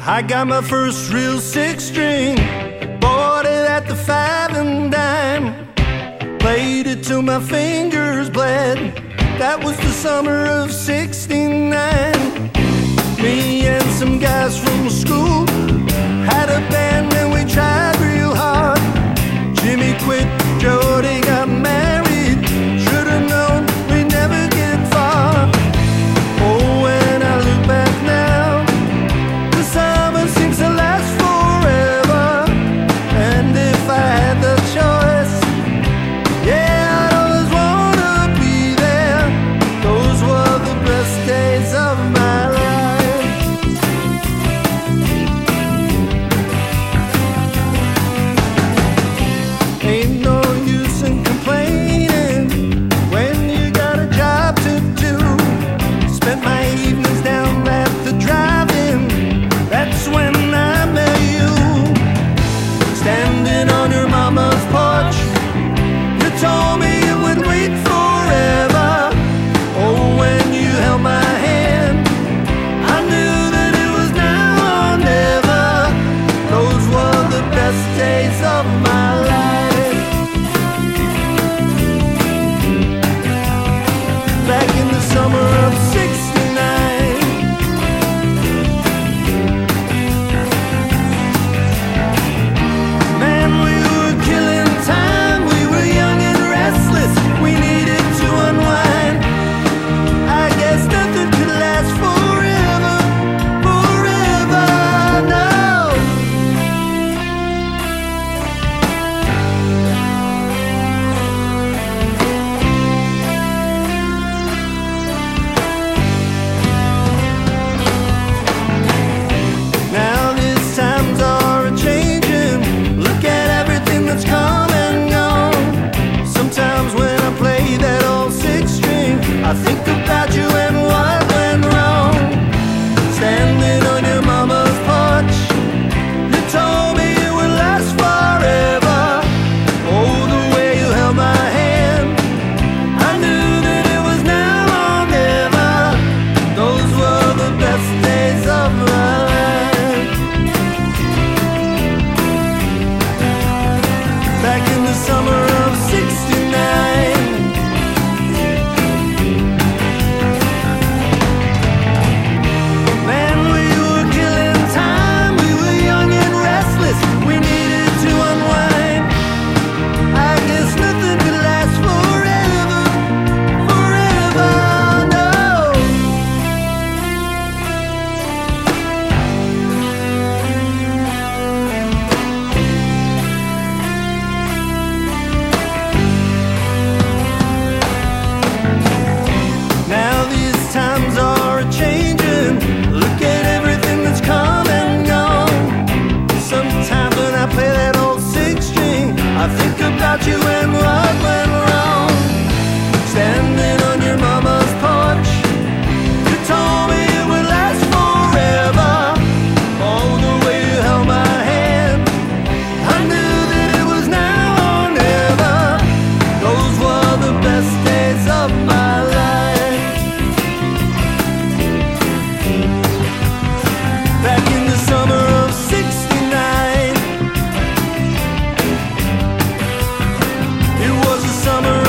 I got my first real six string, bought it at the 5 and dime, played it till my fingers bled. That was the summer of '69. Me and some guys from school had a band and we tried real hard. Jimmy quit, Jody got married. Should've known we'd never get far. Oh, when I look back now, the summer seems to last forever. And if I had the choice, yeah, I'd always wanna be there. Those were the best days of my life. Ain't no use in complaining when you got a job to do. Spent my evenings down at the drive-in. That's when I met you. Standing on your mama's porch, you told me it would wait forever. Oh, when you held my hand, I knew that it was now or never. Those were the best days of my life. Back in the summer of '69. Man, we were killing time. We were young and restless. We needed to unwind. I guess nothing could last forever, forever, no. Now these times are a-changing. Look at everything that's come and gone. Sometimes when I play that old six string, I think about you and what went wrong. Standing on your mama's porch, you told me it would last forever. Oh, the way you held my hand, I knew that it was now or never. Those were the best days of my life. Back in the summer of '69. Man, we were killing time. We were young and restless. We needed to unwind. I guess nothing could last forever, forever, no. Now these times are a-changing. Look at everything that's come and gone. Sometimes when I play that old six string, I think about you and what went wrong. Standing on your mama's porch, you told me it would last forever. Oh, the way you held my hand, I knew that it was now or never. Those were the best days of my life. Back in the summer of '69. It was the summer